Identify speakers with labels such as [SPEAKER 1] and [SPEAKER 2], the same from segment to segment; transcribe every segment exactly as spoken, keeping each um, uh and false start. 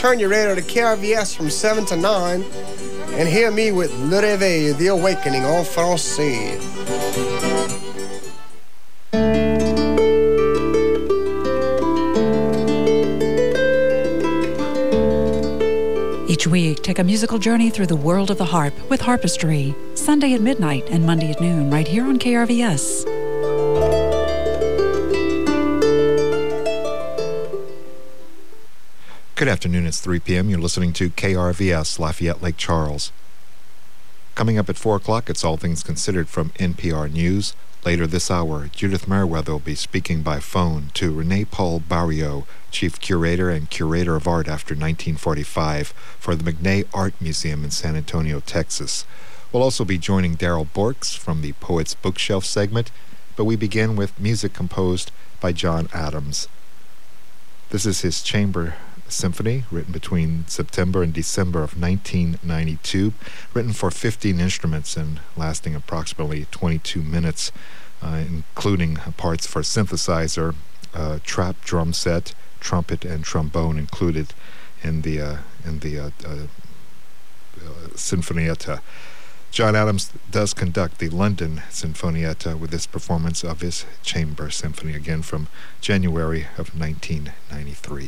[SPEAKER 1] turn your radio to K R V S from seven to nine and hear me with Le Réveil, The Awakening en français.
[SPEAKER 2] Each week, take a musical journey through the world of the harp with Harpistry, Sunday at midnight and Monday at noon, right here on K R V S.
[SPEAKER 3] Good afternoon, it's three p.m. You're listening to K R V S, Lafayette Lake Charles. Coming up at four o'clock, it's All Things Considered from N P R News. Later this hour, Judith Merriweather will be speaking by phone to René Paul Barrio, Chief Curator and Curator of Art after nineteen forty-five for the McNay Art Museum in San Antonio, Texas. We'll also be joining Daryl Borks from the Poets Bookshelf segment, but we begin with music composed by John Adams. This is his chamber symphony, written between September and December of nineteen ninety-two, written for fifteen instruments and lasting approximately twenty-two minutes, uh, including parts for synthesizer, uh, trap drum set, trumpet, and trombone included in the uh, in the uh, uh, uh, Sinfonietta. John Adams does conduct the London Sinfonietta with this performance of his chamber symphony, again from January of nineteen ninety-three.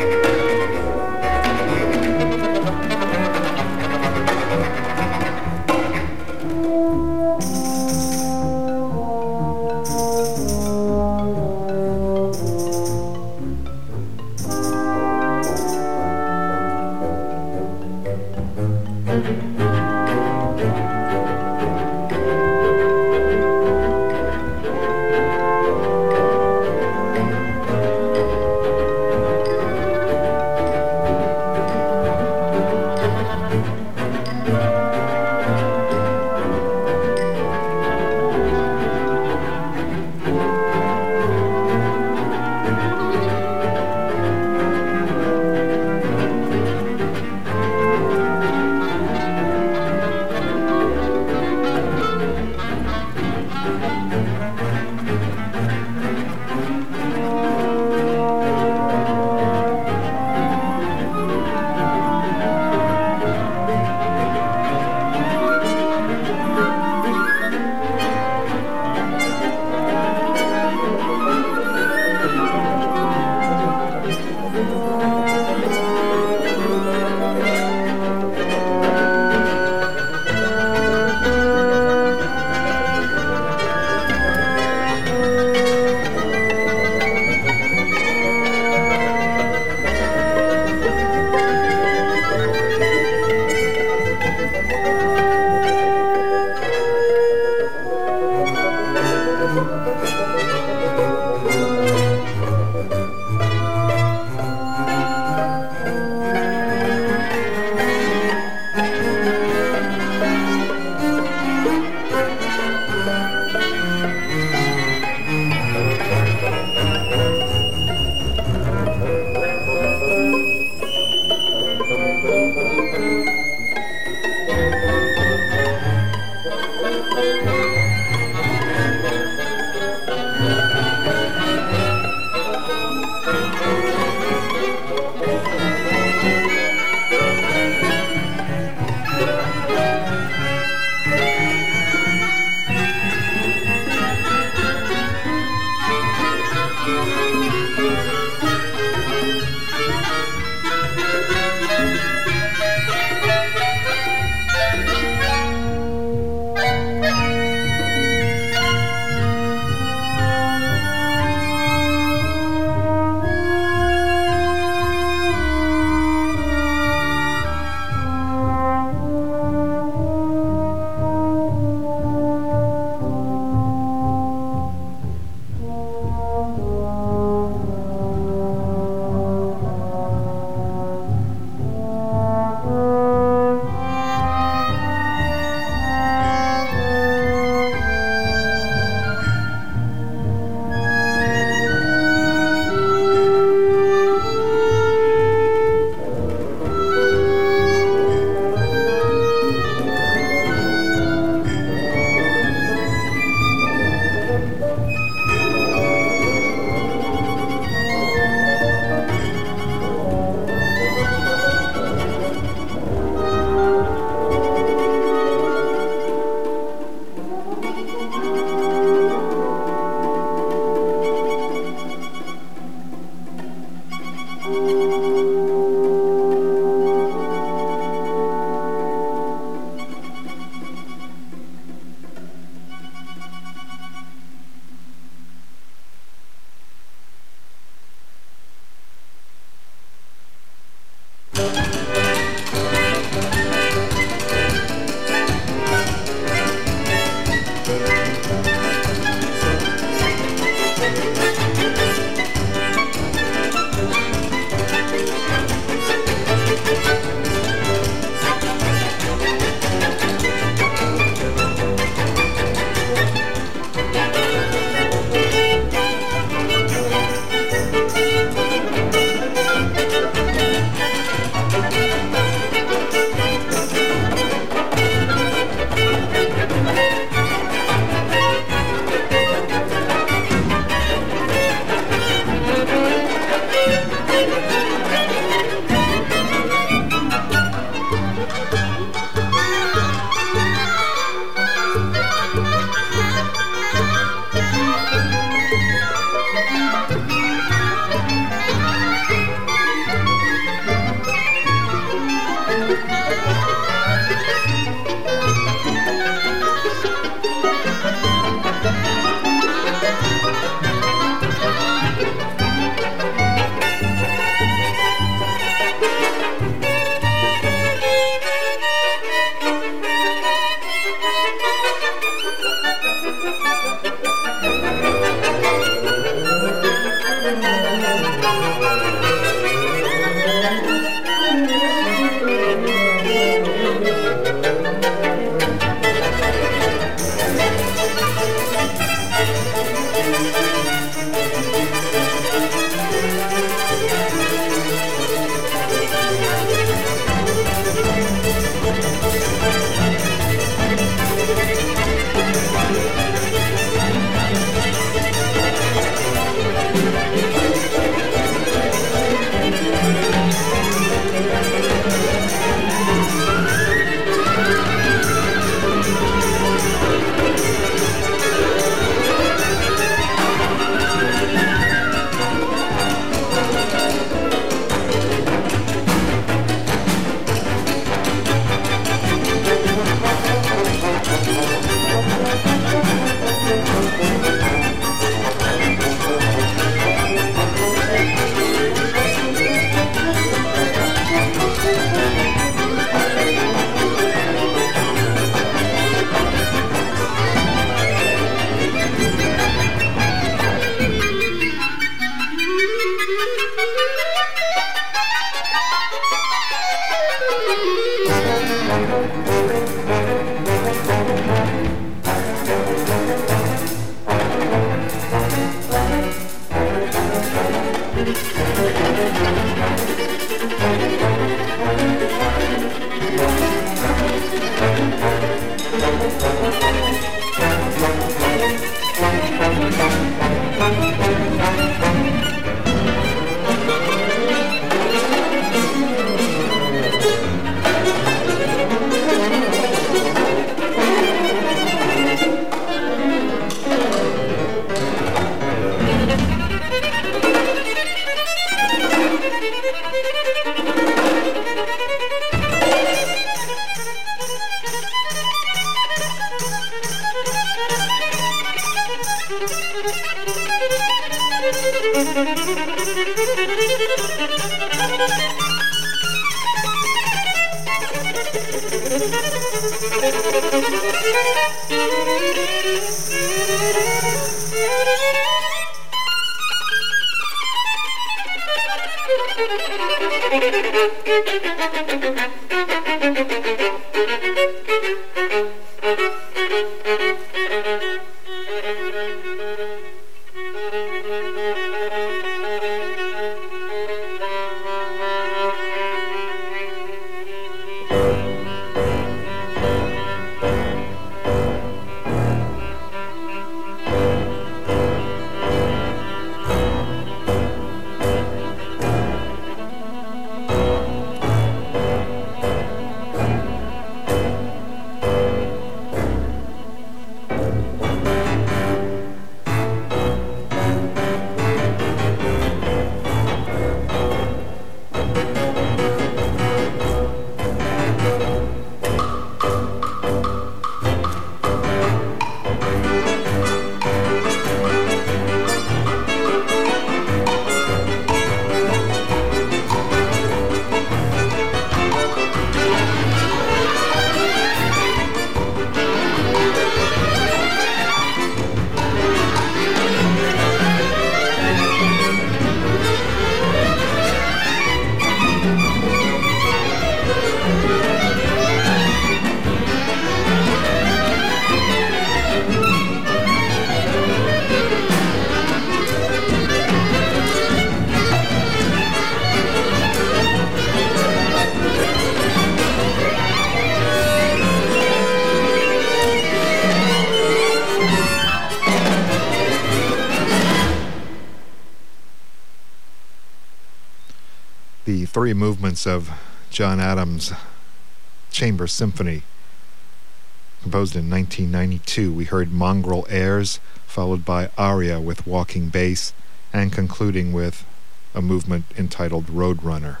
[SPEAKER 3] the three movements of John Adams' Chamber Symphony, composed in nineteen ninety-two. We heard Mongrel Airs, followed by Aria with walking bass, and concluding with a movement entitled Roadrunner.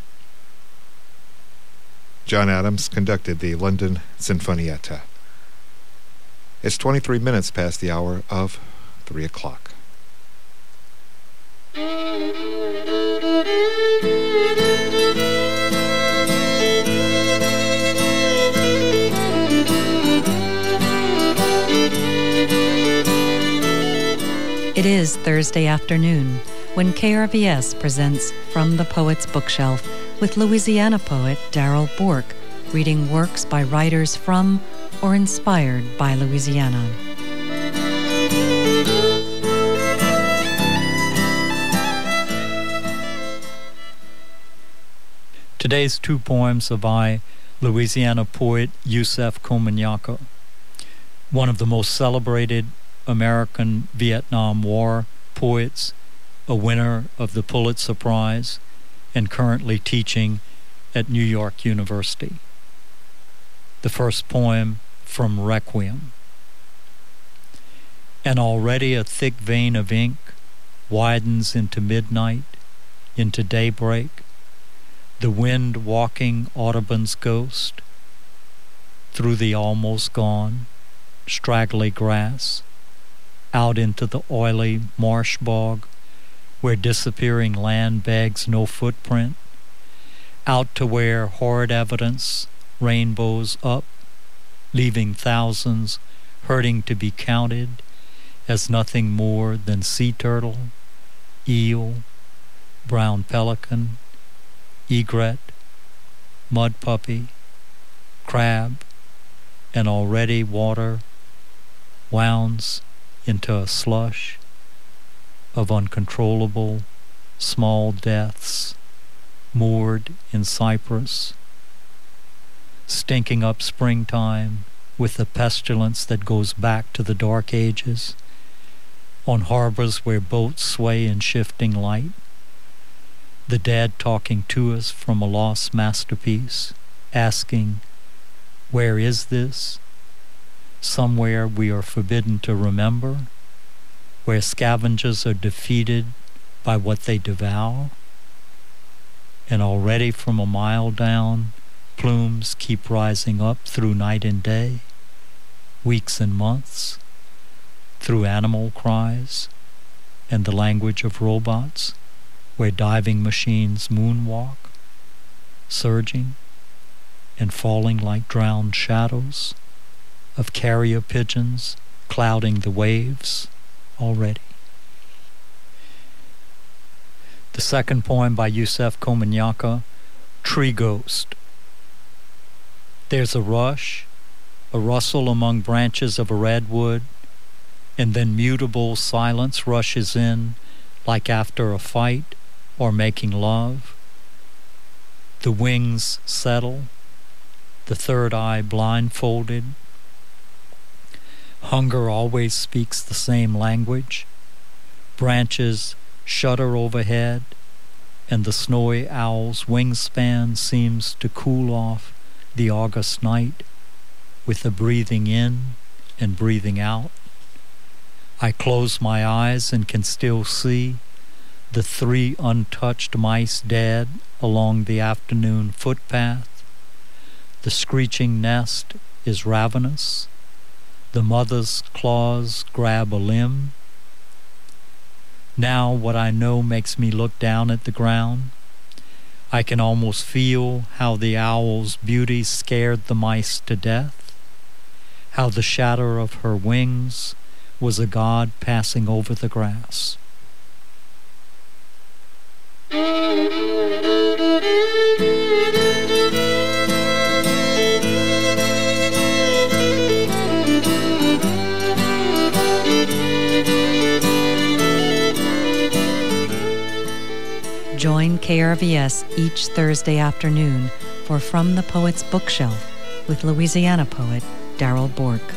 [SPEAKER 3] John Adams conducted the London Sinfonietta. It's twenty-three minutes past the hour of three o'clock.
[SPEAKER 2] It is Thursday afternoon when K R V S presents From the Poet's Bookshelf with Louisiana poet Darrell Bourke, reading works by writers from or inspired by Louisiana.
[SPEAKER 4] Today's two poems are by Louisiana poet Yusef Komunyakaa, one of the most celebrated American Vietnam War poets, a winner of the Pulitzer Prize, and currently teaching at New York University. The first poem from Requiem. And already a thick vein of ink widens into midnight, into daybreak, the wind walking Audubon's ghost through the almost gone, straggly grass, out into the oily marsh bog where disappearing land begs no footprint, out to where horrid evidence rainbows up, leaving thousands hurting to be counted as nothing more than sea turtle, eel, brown pelican, egret, mud puppy, crab, and already water wounds into a slush of uncontrollable small deaths moored in cypress, stinking up springtime with the pestilence that goes back to the dark ages, on harbors where boats sway in shifting light, the dead talking to us from a lost masterpiece, asking, where is this? Somewhere we are forbidden to remember, where scavengers are defeated by what they devour, and already from a mile down, plumes keep rising up through night and day, weeks and months, through animal cries and the language of robots, where diving machines moonwalk, surging and falling like drowned shadows of carrier pigeons clouding the waves already. The second poem by Yusef Komunyakaa, Tree Ghost. There's a rush, a rustle among branches of a redwood, and then mutable silence rushes in like after a fight or making love. The wings settle, the third eye blindfolded. Hunger always speaks the same language. Branches shudder overhead, and the snowy owl's wingspan seems to cool off the August night with the breathing in and breathing out. I close my eyes and can still see the three untouched mice dead along the afternoon footpath. The screeching nest is ravenous. The mother's claws grab a limb. Now what I know makes me look down at the ground. I can almost feel how the owl's beauty scared the mice to death, how the shatter of her wings was a god passing over the grass.
[SPEAKER 2] Join K R V S each Thursday afternoon for From the Poet's Bookshelf with Louisiana poet Darrell Bourke.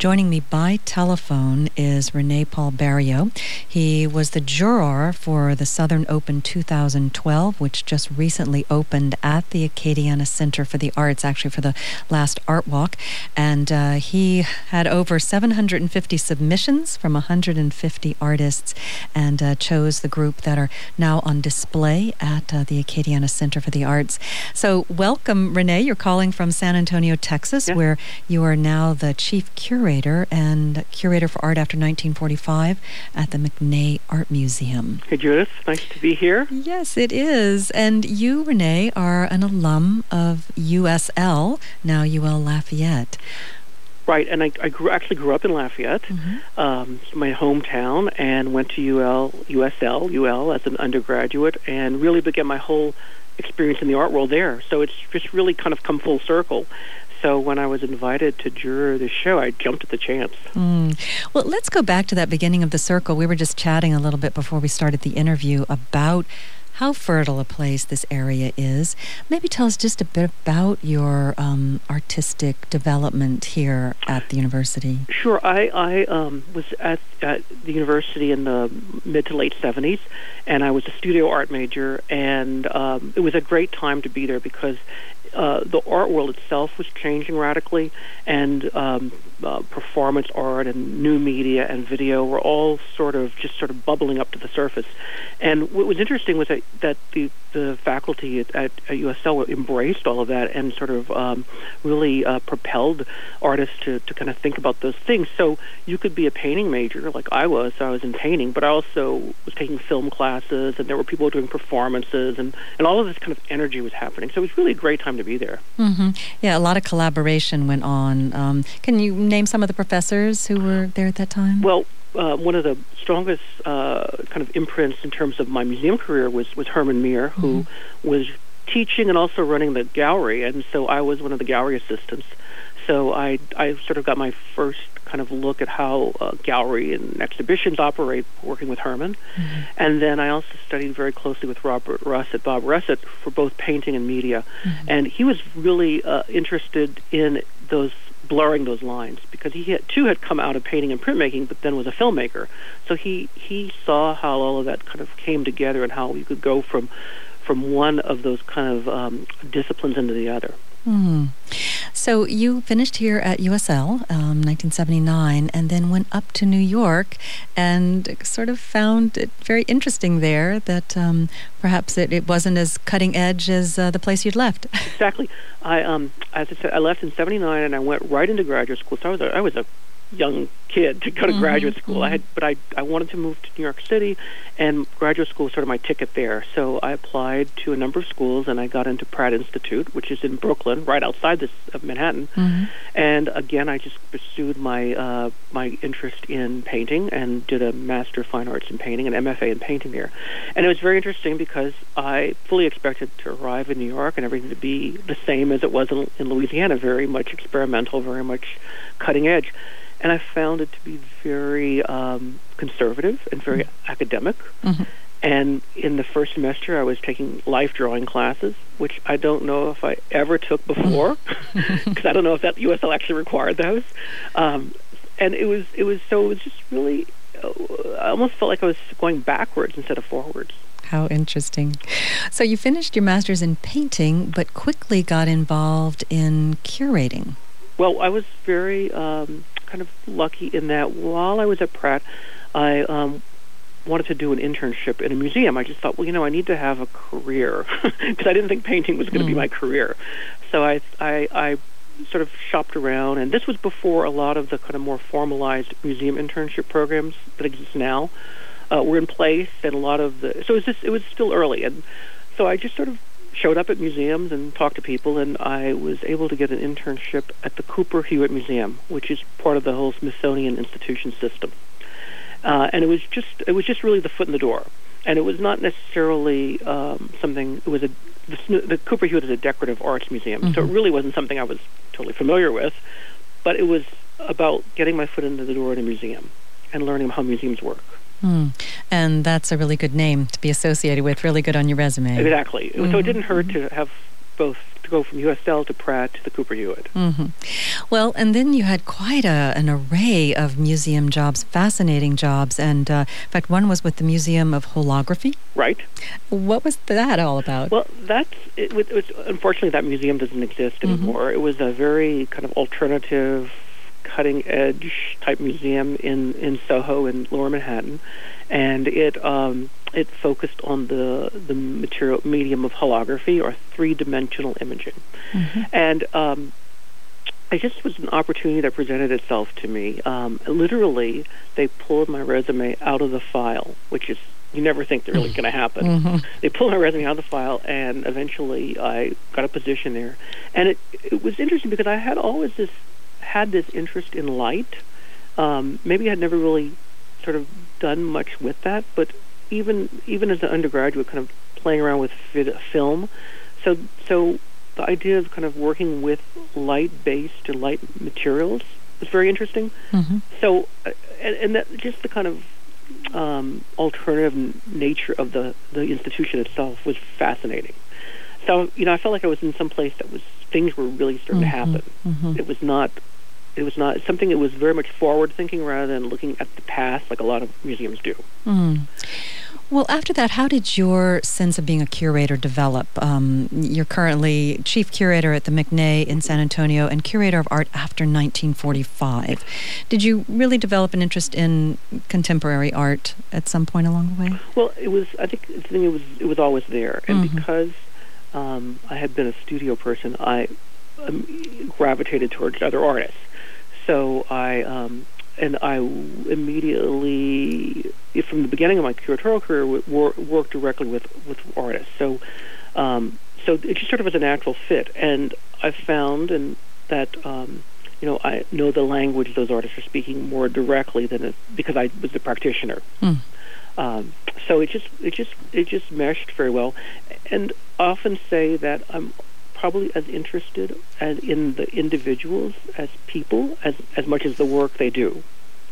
[SPEAKER 2] joining me by telephone is Rene Paul Barrio. He was the juror for the Southern Open two thousand twelve, which just recently opened at the Acadiana Center for the Arts, actually for the last Art Walk. And uh, he had over seven hundred fifty submissions from one hundred fifty artists and uh, chose the group that are now on display at uh, the Acadiana Center for the Arts. So welcome, Rene. You're calling from San Antonio, Texas, yeah. where you are now the chief curator and curator for art after nineteen forty-five at the McNay Art Museum.
[SPEAKER 5] Hey, Judith. Nice to be here.
[SPEAKER 2] Yes, it is. And you, Rene, are an alum of U S L, now U L Lafayette.
[SPEAKER 5] Right, and I, I grew, actually grew up in Lafayette, mm-hmm. um, my hometown, and went to U L, U S L, U L as an undergraduate, and really began my whole experience in the art world there. So it's just really kind of come full circle. So when I was invited to juror the show, I jumped at the chance.
[SPEAKER 2] Mm. Well, let's go back to that beginning of the circle. We were just chatting a little bit before we started the interview about how fertile a place this area is. Maybe tell us just a bit about your um, artistic development here at the university.
[SPEAKER 5] Sure. I, I um, was at, at the university in the mid to late seventies, and I was a studio art major, and um, it was a great time to be there because Uh, the art world itself was changing radically, and um, uh, performance art and new media and video were all sort of just sort of bubbling up to the surface. And what was interesting was that, that the, the faculty at, at, at U S L embraced all of that and sort of um, really uh, propelled artists to, to kind of think about those things. So you could be a painting major, like I was, so I was in painting, but I also was taking film classes, and there were people doing performances, and, and all of this kind of energy was happening. So it was really a great time to be there.
[SPEAKER 2] Mm-hmm. Yeah, a lot of collaboration went on. Um, can you name some of the professors who were there at that time?
[SPEAKER 5] Well, uh, one of the strongest uh, kind of imprints in terms of my museum career was, was Herman Meir, who mm-hmm. was teaching and also running the gallery, and so I was one of the gallery assistants. So I, I sort of got my first kind of look at how uh, gallery and exhibitions operate working with Herman. Mm-hmm. And then I also studied very closely with Robert Russet, Bob Russet, for both painting and media. Mm-hmm. And he was really uh, interested in those blurring those lines, because he had, too had come out of painting and printmaking, but then was a filmmaker. So he, he saw how all of that kind of came together and how you could go from from one of those kind of um, disciplines into the other.
[SPEAKER 2] Mm-hmm. So you finished here at U S L, um, nineteen seventy-nine, and then went up to New York and sort of found it very interesting there that um, perhaps it, it wasn't as cutting edge as uh, the place you'd left.
[SPEAKER 5] Exactly. I, um, as I said, I left in seventy-nine, and I went right into graduate school. So I was a, I was a young kid to go to mm-hmm. graduate school. Mm-hmm. I had, but I I wanted to move to New York City, and graduate school was sort of my ticket there. So I applied to a number of schools, and I got into Pratt Institute, which is in Brooklyn, right outside this of Manhattan. Mm-hmm. And again, I just pursued my uh, my interest in painting and did a Master of Fine Arts in Painting, an M F A in Painting there. And it was very interesting because I fully expected to arrive in New York and everything to be the same as it was in, in Louisiana, very much experimental, very much cutting edge. And I found it to be very um, conservative and very mm-hmm. academic. Mm-hmm. And in the first semester, I was taking life drawing classes, which I don't know if I ever took before, because I don't know if that U S L actually required those. Um, and it was it was so it was just really, uh, I almost felt like I was going backwards instead of forwards.
[SPEAKER 2] How interesting. So you finished your master's in painting, but quickly got involved in curating.
[SPEAKER 5] Well, I was very um, kind of lucky in that while I was at Pratt, I um, wanted to do an internship in a museum. I just thought, well, you know, I need to have a career, because I didn't think painting was going to mm. be my career. So I, I, I sort of shopped around, and this was before a lot of the kind of more formalized museum internship programs that exist now uh, were in place, and a lot of the, so it was just, it was still early, and so I just sort of showed up at museums and talked to people, and I was able to get an internship at the Cooper Hewitt Museum, which is part of the whole Smithsonian Institution system. Uh, and it was just it was just really the foot in the door, and it was not necessarily um, something. It was a the, the Cooper Hewitt is a decorative arts museum, mm-hmm. so it really wasn't something I was totally familiar with, but it was about getting my foot into the door in a museum and learning how museums work.
[SPEAKER 2] Mm. And that's a really good name to be associated with, really good on your resume.
[SPEAKER 5] Exactly. Mm-hmm. So it didn't hurt
[SPEAKER 2] mm-hmm.
[SPEAKER 5] to have both to go from U S L to Pratt to the Cooper Hewitt.
[SPEAKER 2] Mm-hmm. Well, and then you had quite a, an array of museum jobs, fascinating jobs, and uh, in fact, one was with the Museum of Holography.
[SPEAKER 5] Right.
[SPEAKER 2] What was that all about?
[SPEAKER 5] Well, that's it, it was, unfortunately that museum doesn't exist anymore. Mm-hmm. It was a very kind of alternative, cutting-edge type museum in, in Soho in Lower Manhattan, and it um, it focused on the the material medium of holography or three-dimensional imaging, mm-hmm. and um, it just was an opportunity that presented itself to me. Um, literally, they pulled my resume out of the file, which is you never think they're really going to happen. Mm-hmm. They pulled my resume out of the file, and eventually I got a position there, and it it was interesting because I had always this. had this interest in light. Um, maybe I'd never really sort of done much with that, but even even as an undergraduate, kind of playing around with film. So so the idea of kind of working with light-based or light materials was very interesting. Mm-hmm. So, uh, and, and that just the kind of um, alternative n- nature of the, the institution itself was fascinating. So, you know, I felt like I was in some place that was, things were really starting mm-hmm. to happen. Mm-hmm. It was not... It was not something that was very much forward-thinking rather than looking at the past like a lot of museums do.
[SPEAKER 2] Mm. Well, after that, how did your sense of being a curator develop? Um, you're currently chief curator at the McNay in San Antonio and curator of art after nineteen forty-five. Did you really develop an interest in contemporary art at some point along the way?
[SPEAKER 5] Well, it was. I think the thing it was. It was always there, and mm-hmm. because um, I had been a studio person, I um, gravitated towards other artists. So I um, and I immediately, from the beginning of my curatorial career, wor- worked directly with, with artists. So um, so it just sort of was a natural fit. And I found and that um, you know I know the language those artists are speaking more directly than a, because I was the practitioner. Mm. Um, so it just it just it just meshed very well. And I often say that I'm probably as interested as in the individuals as people as as much as the work they do.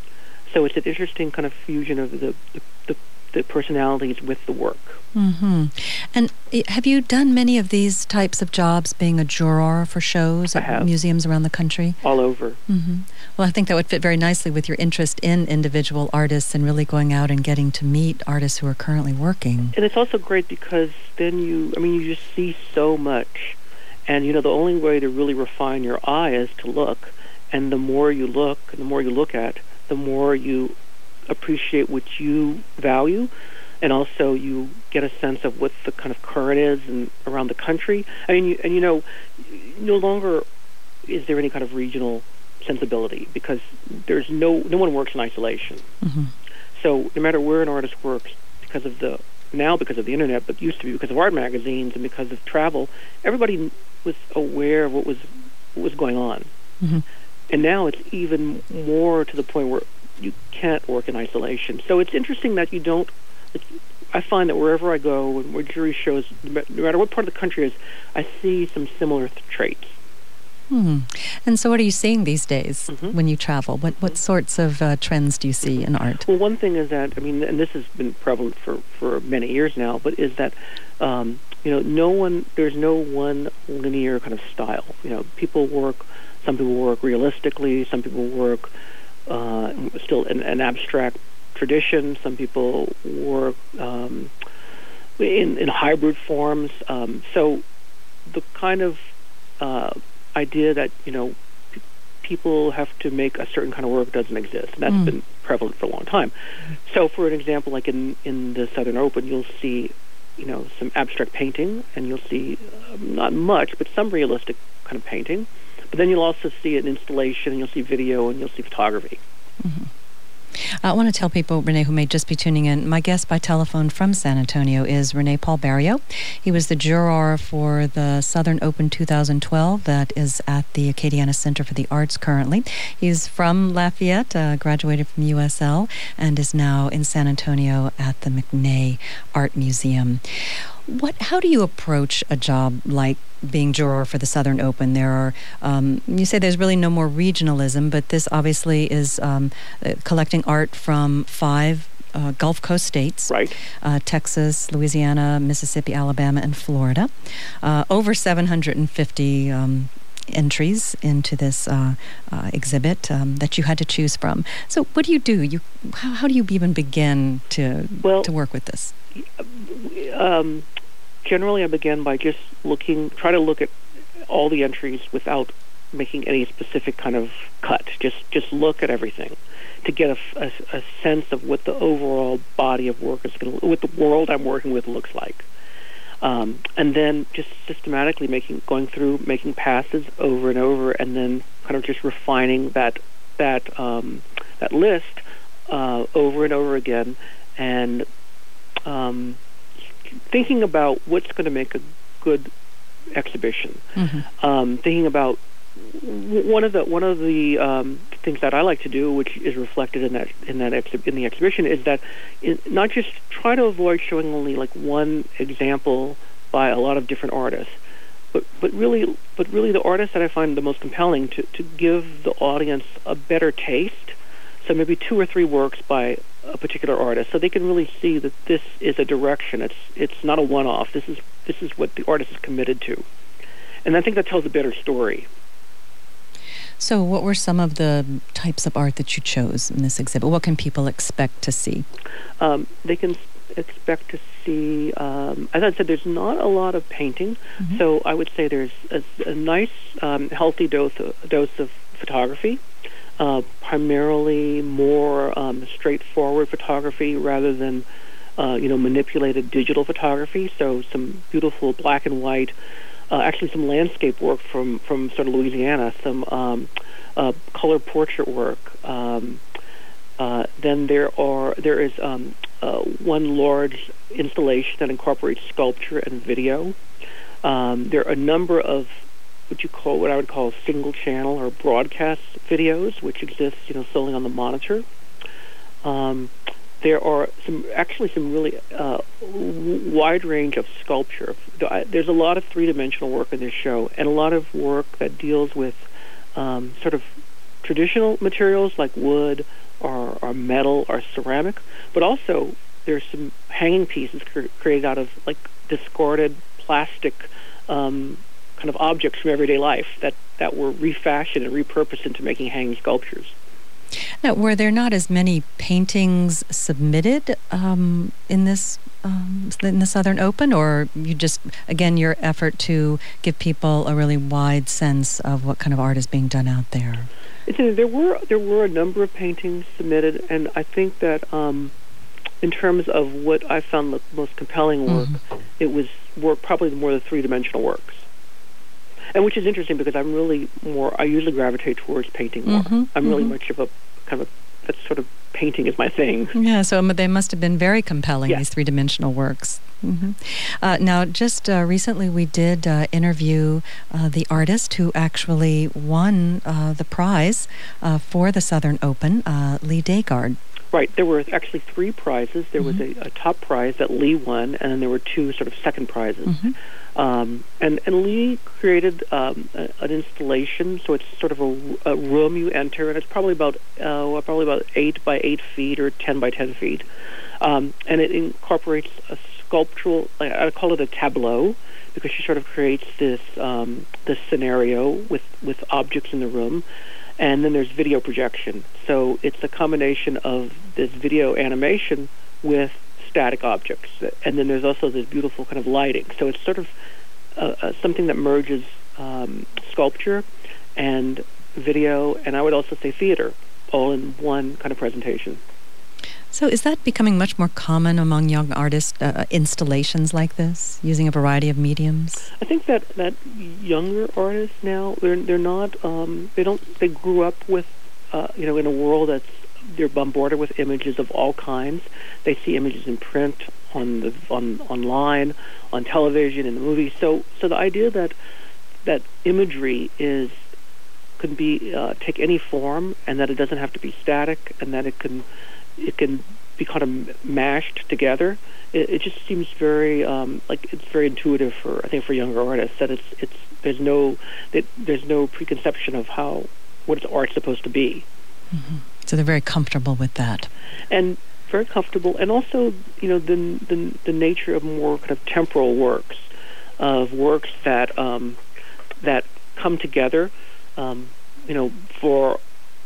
[SPEAKER 5] So it's an interesting kind of fusion of the the, the, the personalities with the work.
[SPEAKER 2] Mm-hmm. And have you done many of these types of jobs, being a juror for shows at museums around the country?
[SPEAKER 5] All over.
[SPEAKER 2] Mm-hmm. Well, I think that would fit very nicely with your interest in individual artists and really going out and getting to meet artists who are currently working.
[SPEAKER 5] And it's also great because then you, I mean, you just see so much. And, you know, the only way to really refine your eye is to look. And the more you look, and the more you look at, the more you appreciate what you value. And also you get a sense of what the kind of current is and around the country. I mean, you, and, you know, no longer is there any kind of regional sensibility because there's no, no one works in isolation. Mm-hmm. So no matter where an artist works, because of the, now because of the internet, but used to be because of art magazines and because of travel, everybody was aware of what was what was going on. Mm-hmm. And now it's even more to the point where you can't work in isolation. So it's interesting that you don't, it's, I find that wherever I go and where jury shows, no matter what part of the country is, I see some similar th- traits.
[SPEAKER 2] Hmm. And so what are you seeing these days mm-hmm. when you travel? What what sorts of uh, trends do you see in art?
[SPEAKER 5] Well, one thing is that, I mean, and this has been prevalent for, for many years now, but is that, um, you know, no one, there's no one linear kind of style. You know, people work, some people work realistically, some people work uh, still in an abstract tradition, some people work um, in, in hybrid forms. Um, so the kind of uh, idea that, you know, p- people have to make a certain kind of work doesn't exist. And that's mm. been prevalent for a long time. Mm. So for an example, like in, in the Southern Open, you'll see, you know, some abstract painting, and you'll see uh, not much, but some realistic kind of painting. But then you'll also see an installation, and you'll see video, and you'll see photography.
[SPEAKER 2] Mm-hmm. I want to tell people, Renee, who may just be tuning in, my guest by telephone from San Antonio is Renee Paul Barrio. He was the juror for the Southern Open two thousand twelve that is at the Acadiana Center for the Arts currently. He's from Lafayette, uh, graduated from U S L, and is now in San Antonio at the McNay Art Museum. What? How do you approach a job like being juror for the Southern Open? There are, um, you say there's really no more regionalism, but this obviously is um, uh, collecting art from five uh, Gulf Coast states.
[SPEAKER 5] Right.
[SPEAKER 2] Uh, Texas, Louisiana, Mississippi, Alabama, and Florida. Uh, over seven hundred fifty um, entries into this uh, uh, exhibit um, that you had to choose from. So what do you do? You How, how do you even begin to,
[SPEAKER 5] well,
[SPEAKER 2] to work with this?
[SPEAKER 5] Um, generally, I begin by just looking, try to look at all the entries without making any specific kind of cut. Just just look at everything to get a, a, a sense of what the overall body of work is going to, what the world I'm working with looks like. Um, and then just systematically making, going through, making passes over and over, and then kind of just refining that that um, that list uh, over and over again, and um, thinking about what's going to make a good exhibition. Mm-hmm. Um, thinking about one of the one of the um, things that I like to do, which is reflected in that in that exhi- in the exhibition, is that it, not just try to avoid showing only like one example by a lot of different artists, but but really but really the artists that I find the most compelling to to give the audience a better taste. So maybe two or three works by a particular artist, so they can really see that this is a direction. It's it's not a one-off. This is this is what the artist is committed to, and I think that tells a better story.
[SPEAKER 2] So what were some of the types of art that you chose in this exhibit? What can people expect to see? Um,
[SPEAKER 5] they can expect to see, um, as I said, there's not a lot of painting, mm-hmm. so I would say there's a, a nice, um, healthy dose of, dose of photography, uh, primarily more um, straightforward photography rather than, uh, you know, manipulated digital photography, so some beautiful black and white, Uh, actually some landscape work from, from sort of Louisiana, some um, uh, color portrait work. Um, uh, then there are there is um, uh, one large installation that incorporates sculpture and video. Um, there are a number of what you call what I would call single channel or broadcast videos, which exist, you know, solely on the monitor. Um, There are some, actually some really uh, w- wide range of sculpture. There's a lot of three-dimensional work in this show, and a lot of work that deals with um, sort of traditional materials like wood or, or metal or ceramic, but also there's some hanging pieces cre- created out of like discarded plastic um, kind of objects from everyday life that, that were refashioned and repurposed into making hanging sculptures.
[SPEAKER 2] Now, were there not as many paintings submitted um, in this um, in the Southern Open, or you just, again, your effort to give people a really wide sense of what kind of art is being done out there?
[SPEAKER 5] It's, there were there were a number of paintings submitted, and I think that um, in terms of what I found the most compelling work, mm-hmm. it was work probably more the three-dimensional works. And which is interesting because I'm really more, I usually gravitate towards painting more.
[SPEAKER 2] Mm-hmm,
[SPEAKER 5] I'm really
[SPEAKER 2] mm-hmm.
[SPEAKER 5] much of a, kind of, a, that sort of painting is my thing.
[SPEAKER 2] Yeah, so they must have been very compelling,
[SPEAKER 5] yeah.
[SPEAKER 2] these three-dimensional works. Mm-hmm. Uh, now, just uh, recently we did uh, interview uh, the artist who actually won uh, the prize uh, for the Southern Open, uh, Lee Dagard.
[SPEAKER 5] Right. There were actually three prizes. There mm-hmm. was a, a top prize that Lee won, and then there were two sort of second prizes. Mm-hmm. Um, and, and Lee created um, a, an installation, so it's sort of a, a room you enter, and it's probably about uh, probably about eight by eight feet or ten by ten feet, um, and it incorporates a sculptural. I call it a tableau because she sort of creates this um, this scenario with with objects in the room. And then there's video projection. So it's a combination of this video animation with static objects. And then there's also this beautiful kind of lighting. So it's sort of uh, uh, something that merges um, sculpture and video, and I would also say theater, all in one kind of presentation.
[SPEAKER 2] So is that becoming much more common among young artists, uh, installations like this, using a variety of mediums?
[SPEAKER 5] I think that, that younger artists now, they're they're not, um, they don't, they grew up with, uh, you know, in a world that's, they're bombarded with images of all kinds. They see images in print, on the on online, on television, in the movies. So so the idea that that imagery is can be uh, take any form, and that it doesn't have to be static, and that it can it can be kind of mashed together. It, it just seems very um, like it's very intuitive for I think for younger artists that it's it's there's no that there's no preconception of how what is art supposed to be.
[SPEAKER 2] Mm-hmm. So they're very comfortable with that.
[SPEAKER 5] And very comfortable, and also, you know, the the, the nature of more kind of temporal works, of works that um, that come together, um, you know, for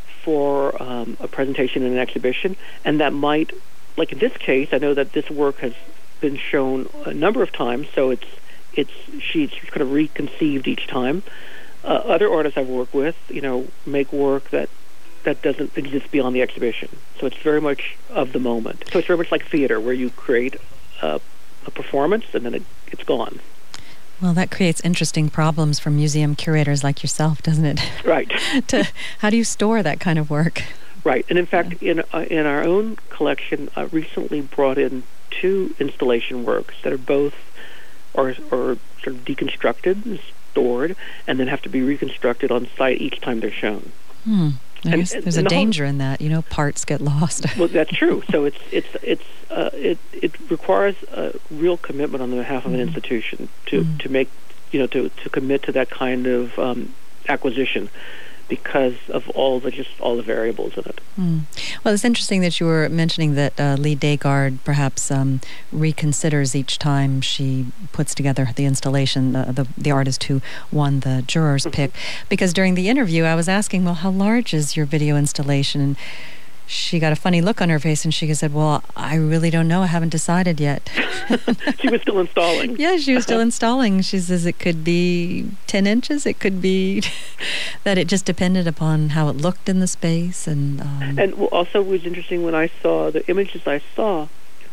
[SPEAKER 5] for um, a presentation in an exhibition, and that might, like in this case, I know that this work has been shown a number of times, so it's it's she's kind of reconceived each time. Uh, other artists I've worked with, you know, make work that that doesn't exist beyond the exhibition. So it's very much of the moment. So it's very much like theater, where you create a, a performance and then it, it's gone.
[SPEAKER 2] Well, that creates interesting problems for museum curators like yourself, doesn't it?
[SPEAKER 5] Right.
[SPEAKER 2] to, how do you store that kind of work?
[SPEAKER 5] Right. And in fact, in uh, in our own collection, I recently brought in two installation works that are both are, are sort of deconstructed and stored, and then have to be reconstructed on site each time they're shown.
[SPEAKER 2] Hmm. There's,
[SPEAKER 5] and,
[SPEAKER 2] there's
[SPEAKER 5] and
[SPEAKER 2] a
[SPEAKER 5] the
[SPEAKER 2] danger in that, you know, parts get lost.
[SPEAKER 5] Well, that's true. So it's it's it's uh, it it requires a real commitment on behalf of an institution to, mm. to make, you know, to, to commit to that kind of um, acquisition, because of all the just all the variables in it.
[SPEAKER 2] Mm. Well, it's interesting that you were mentioning that uh, Lee Dagard perhaps um, reconsiders each time she puts together the installation, uh, the the artist who won the juror's
[SPEAKER 5] Mm-hmm.
[SPEAKER 2] pick. Because during the interview, I was asking, well, how large is your video installation? And she got a funny look on her face, and she said, well, I really don't know. I haven't decided yet.
[SPEAKER 5] She was still installing.
[SPEAKER 2] Yeah, she was still installing. She says it could be ten inches. It could be that it just depended upon how it looked in the space. And um,
[SPEAKER 5] and also it was interesting when I saw the images I saw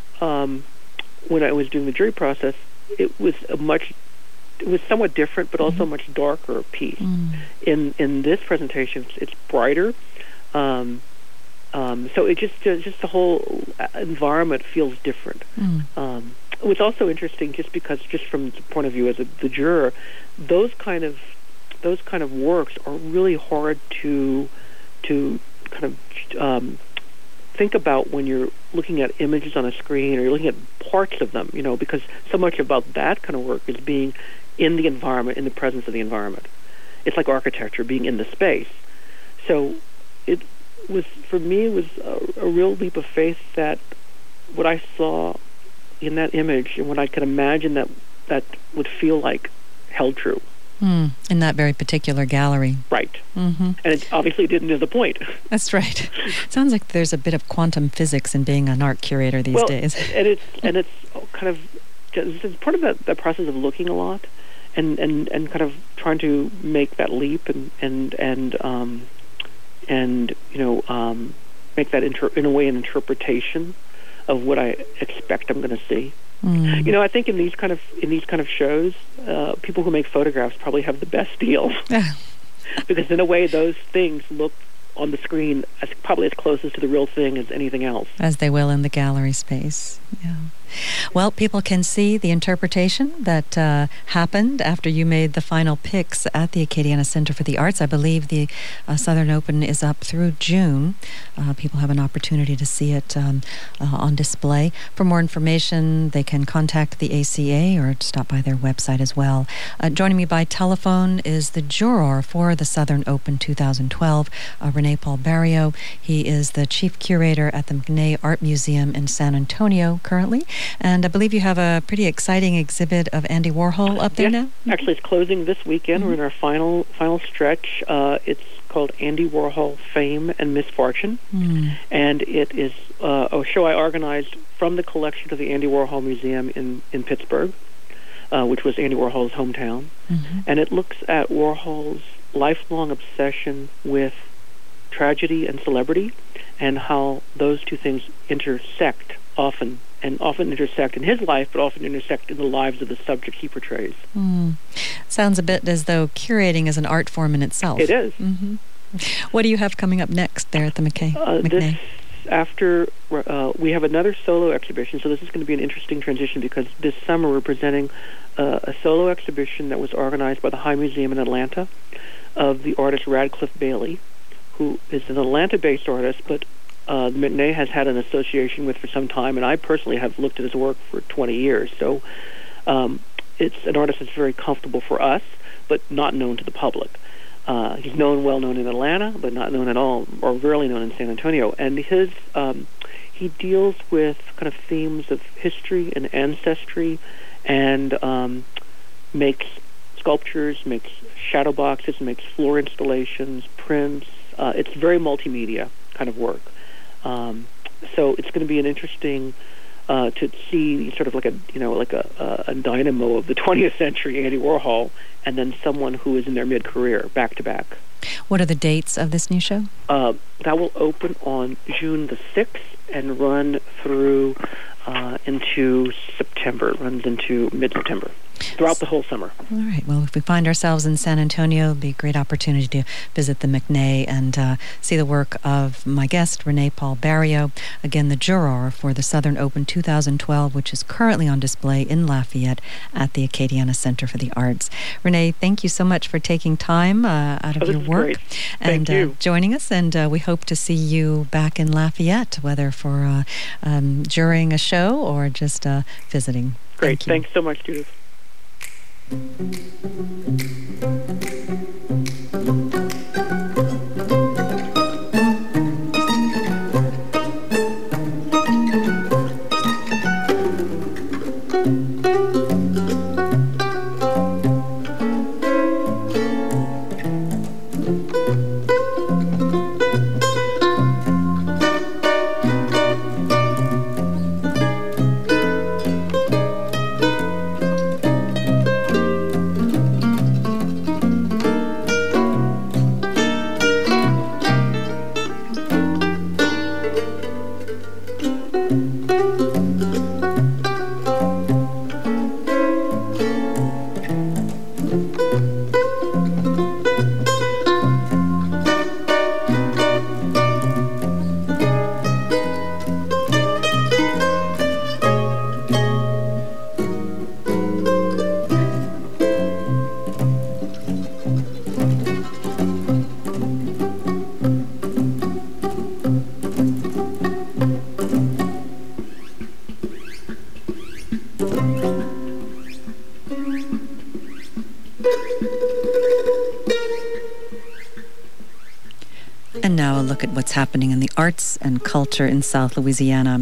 [SPEAKER 5] um, when I was doing the jury process, it was a much, it was somewhat different, but also mm-hmm. a much darker piece. Mm. In in this presentation, it's, it's brighter. Um, Um, so it just uh, just the whole environment feels different. Mm. Um, it was also interesting, just because, just from the point of view as a, the juror, those kind of those kind of works are really hard to to kind of um, think about when you're looking at images on a screen, or you're looking at parts of them. You know, because so much about that kind of work is being in the environment, in the presence of the environment. It's like architecture, being in the space. So it. was for me it was a, a real leap of faith that what I saw in that image and what I could imagine that that would feel like held true.
[SPEAKER 2] Mm, in that very particular gallery.
[SPEAKER 5] Right.
[SPEAKER 2] Mm-hmm.
[SPEAKER 5] And it obviously didn't is the point.
[SPEAKER 2] That's right. It sounds like there's a bit of quantum physics in being an art curator these
[SPEAKER 5] well,
[SPEAKER 2] days.
[SPEAKER 5] and it's and it's kind of it's part of that, that process of looking a lot and, and, and kind of trying to make that leap and and and um and, you know, um, make that, inter- in a way, an interpretation of what I expect I'm going to see. Mm. You know, I think in these kind of in these kind of shows, uh, people who make photographs probably have the best deal. Because in a way, those things look on the screen as probably as closest to the real thing as anything else.
[SPEAKER 2] As they will in the gallery space, yeah. Well, people can see the interpretation that uh, happened after you made the final picks at the Acadiana Center for the Arts. I believe the uh, Southern Open is up through June. Uh, people have an opportunity to see it um, uh, on display. For more information, they can contact the A C A or stop by their website as well. Uh, joining me by telephone is the juror for the Southern Open two thousand twelve, uh, Rene Paul Barrio. He is the chief curator at the McNay Art Museum in San Antonio currently. And I believe you have a pretty exciting exhibit of Andy Warhol up there
[SPEAKER 5] yes.
[SPEAKER 2] now? Mm-hmm.
[SPEAKER 5] Actually, it's closing this weekend. Mm-hmm. We're in our final final stretch. Uh, it's called Andy Warhol Fame and Misfortune. Mm. And it is uh, a show I organized from the collection of the Andy Warhol Museum in, in Pittsburgh, uh, which was Andy Warhol's hometown. Mm-hmm. And it looks at Warhol's lifelong obsession with tragedy and celebrity, and how those two things intersect often, and often intersect in his life, but often intersect in the lives of the subjects he portrays.
[SPEAKER 2] Mm. Sounds a bit as though curating is an art form in itself.
[SPEAKER 5] It is.
[SPEAKER 2] Mm-hmm. What do you have coming up next there at the McKay?
[SPEAKER 5] Uh,
[SPEAKER 2] McNay?
[SPEAKER 5] This, after, uh, we have another solo exhibition, so this is going to be an interesting transition, because this summer we're presenting uh, a solo exhibition that was organized by the High Museum in Atlanta of the artist Radcliffe Bailey, who is an Atlanta-based artist, but uh, McNay has had an association with for some time, and I personally have looked at his work for twenty years. So um, it's an artist that's very comfortable for us, but not known to the public. Uh, he's known, well known in Atlanta, but not known at all, or rarely known in San Antonio. And his um, he deals with kind of themes of history and ancestry, and um, makes sculptures, makes shadow boxes, makes floor installations, prints. Uh, it's very multimedia kind of work. Um, so it's going to be an interesting uh, to see sort of like a you know like a, a dynamo of the twentieth century, Andy Warhol, and then someone who is in their mid-career, back to back.
[SPEAKER 2] What are the dates of this new show?
[SPEAKER 5] Uh, that will open on June the sixth and run through uh, into September. It runs into mid-September, throughout the whole summer.
[SPEAKER 2] All right. Well, if we find ourselves in San Antonio, it'll be a great opportunity to visit the McNay and uh, see the work of my guest, Renee Paul Barrio, again, the juror for the Southern Open two thousand twelve, which is currently on display in Lafayette at the Acadiana Center for the Arts. Renee, thank you so much for taking time uh, out of
[SPEAKER 5] oh,
[SPEAKER 2] your work
[SPEAKER 5] great.
[SPEAKER 2] and
[SPEAKER 5] Thank you.
[SPEAKER 2] Uh, joining us. And uh, we hope to see you back in Lafayette, whether for uh, um, during a show or just uh, visiting.
[SPEAKER 5] Great.
[SPEAKER 2] Thank
[SPEAKER 5] Thanks so much, Judith.
[SPEAKER 2] And now a look at what's happening in the arts and culture in South Louisiana.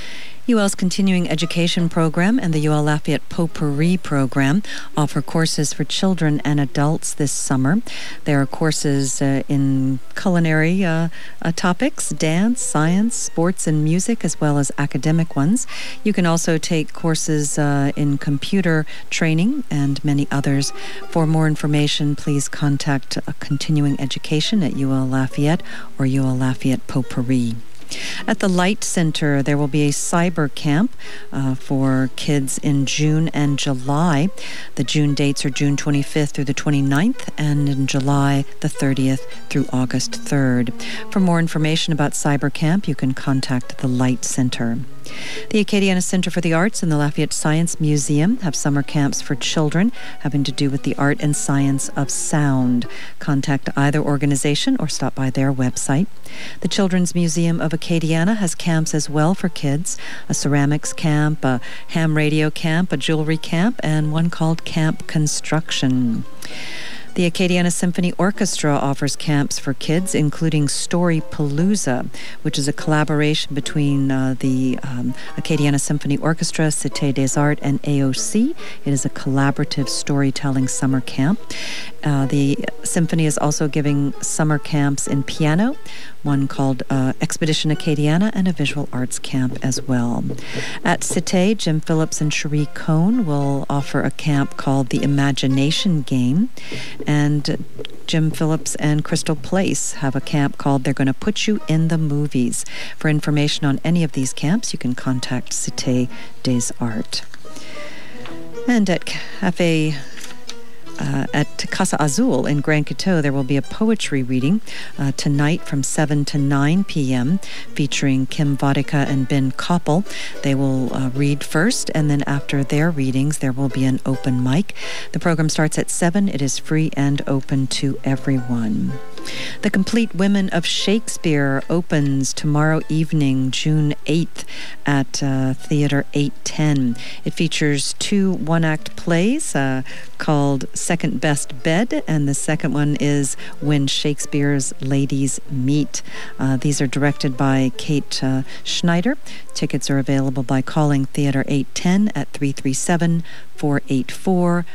[SPEAKER 2] U L's Continuing Education Program and the U L Lafayette Potpourri Program offer courses for children and adults this summer. There are courses uh, in culinary uh, uh, topics, dance, science, sports, and music, as well as academic ones. You can also take courses uh, in computer training and many others. For more information, please contact uh, Continuing Education at U L Lafayette or U L Lafayette Potpourri. At the Light Center, there will be a cyber camp uh, for kids in June and July. The June dates are June twenty-fifth through the twenty-ninth, and in July the thirtieth through August third. For more information about cyber camp, you can contact the Light Center. The Acadiana Center for the Arts and the Lafayette Science Museum have summer camps for children having to do with the art and science of sound. Contact either organization or stop by their website. The Children's Museum of Acadiana has camps as well for kids, a ceramics camp, a ham radio camp, a jewelry camp, and one called Camp Construction. The Acadiana Symphony Orchestra offers camps for kids, including Story Palooza, which is a collaboration between uh, the um, Acadiana Symphony Orchestra, Cité des Arts, and A O C. It is a collaborative storytelling summer camp. Uh, the Symphony is also giving summer camps in piano, one called uh, Expedition Acadiana, and a visual arts camp as well. At Cité, Jim Phillips and Cherie Cohn will offer a camp called The Imagination Game, and Jim Phillips and Crystal Place have a camp called They're Going to Put You in the Movies. For information on any of these camps, you can contact Cité des Arts. And at Cafe Uh, at Casa Azul in Grand Coteau, there will be a poetry reading uh, tonight from seven to nine p.m. featuring Kim Vodika and Ben Koppel. They will uh, read first, and then after their readings, there will be an open mic. The program starts at seven. It is free and open to everyone. The Complete Women of Shakespeare opens tomorrow evening, June eighth, at uh, Theater eight ten. It features two one-act plays uh, called Second Best Bed, and the second one is When Shakespeare's Ladies Meet. Uh, these are directed by Kate uh, Schneider. Tickets are available by calling Theater eight ten at three three seven, four eight four,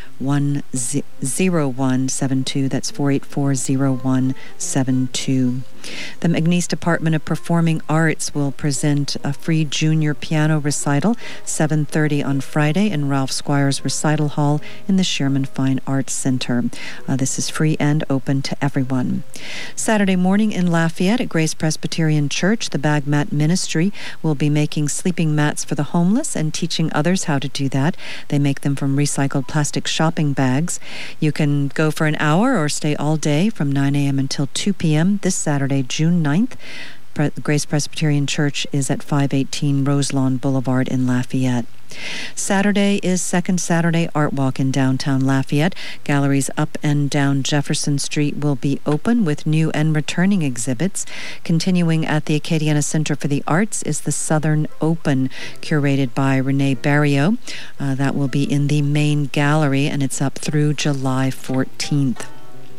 [SPEAKER 2] zero one seven two. That's four eight four, zero one seven two. The McNeese Department of Performing Arts will present a free junior piano recital, seven thirty on Friday in Ralph Squires Recital Hall in the Sherman Fine Arts Center. Uh, this is free and open to everyone. Saturday morning in Lafayette at Grace Presbyterian Church, the Bag Mat Ministry will be making sleeping mats for the homeless and teaching others how to do that. They make them from recycled plastic shopping bags. You can go for an hour or stay all day from nine a.m. until two p.m. this Saturday, June ninth. Grace Presbyterian Church is at five eighteen Roselawn Boulevard in Lafayette. Saturday is Second Saturday Art Walk in downtown Lafayette. Galleries up and down Jefferson Street will be open with new and returning exhibits. Continuing at the Acadiana Center for the Arts is the Southern Open, curated by Renee Barrio. Uh, that will be in the main gallery, and it's up through July fourteenth.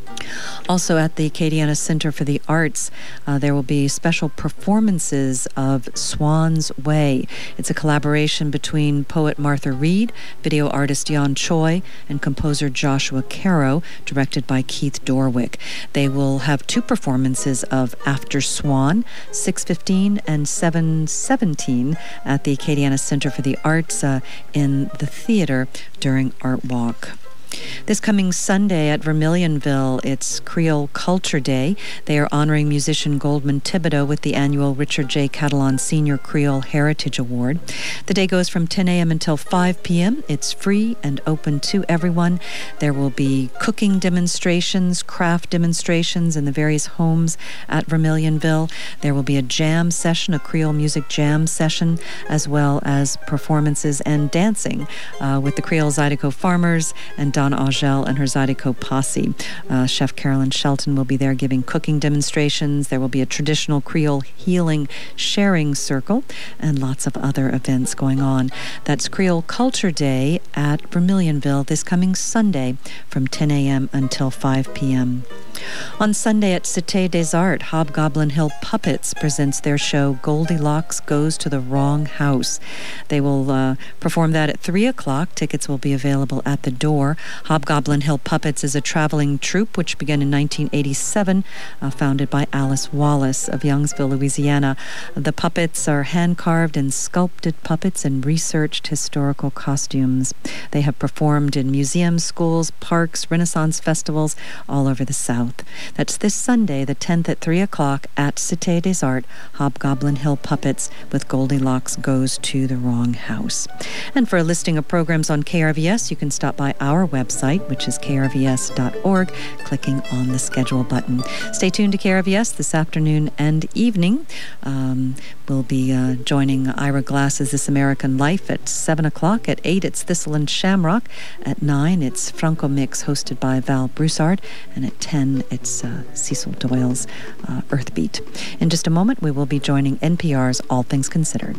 [SPEAKER 2] Also at the Acadiana Center for the Arts, uh, there will be special performances of Swan's Way. It's a collaboration between poet Martha Reed, video artist Jan Choi, and composer Joshua Caro, directed by Keith Dorwick. They will have two performances of After Swan, six fifteen and seven seventeen at the Acadiana Center for the Arts uh, in the theater during Art Walk. This coming Sunday at Vermilionville, it's Creole Culture Day. They are honoring musician Goldman Thibodeau with the annual Richard J. Catalan Senior Creole Heritage Award. The day goes from ten a.m. until five p.m. It's free and open to everyone. There will be cooking demonstrations, craft demonstrations in the various homes at Vermilionville. There will be a jam session, a Creole music jam session, as well as performances and dancing uh, with the Creole Zydeco Farmers and Donna Angel and her Zydeco posse. Uh, Chef Carolyn Shelton will be there giving cooking demonstrations. There will be a traditional Creole healing sharing circle and lots of other events going on. That's Creole Culture Day at Vermilionville this coming Sunday from ten a.m. until five p.m. On Sunday at Cité des Arts, Hobgoblin Hill Puppets presents their show Goldilocks Goes to the Wrong House. They will uh, perform that at three o'clock. Tickets will be available at the door. Hobgoblin Hill Puppets is a traveling troupe which began in nineteen eighty-seven, uh, founded by Alice Wallace of Youngsville, Louisiana. The puppets are hand-carved and sculpted puppets and researched historical costumes. They have performed in museums, schools, parks, Renaissance festivals all over the South. That's this Sunday, the tenth at three o'clock at Cité des Arts, Hobgoblin Hill Puppets with Goldilocks Goes to the Wrong House. And for a listing of programs on K R V S, you can stop by our website, which is k r v s dot org, clicking on the schedule button. Stay tuned to K R V S this afternoon and evening. Um, we'll be uh, joining Ira Glass's This American Life at seven o'clock. At eight, it's Thistle and Shamrock. At nine, it's Franco Mix, hosted by Val Broussard. And at ten, it's uh, Cecil Doyle's uh, Earthbeat. In just a moment, we will be joining N P R's All Things Considered.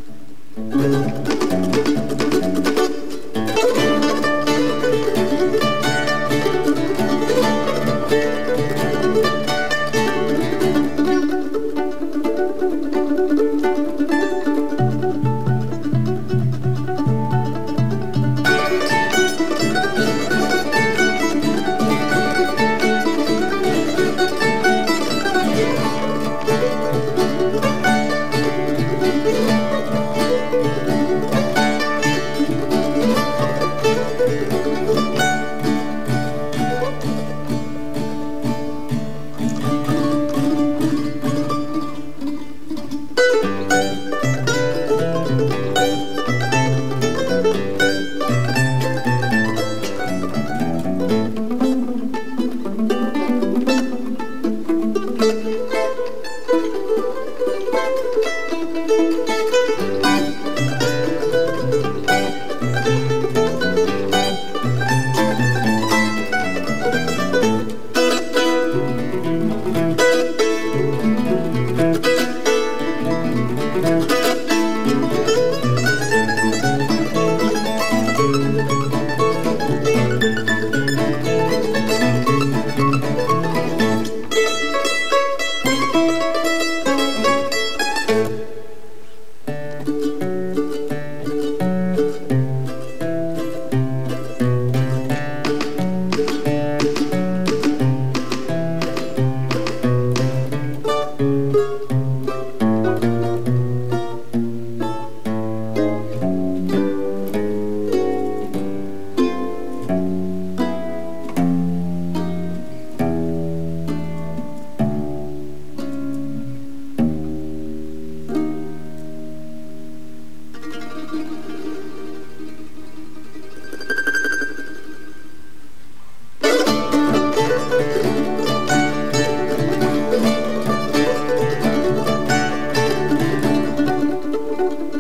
[SPEAKER 6] Bye.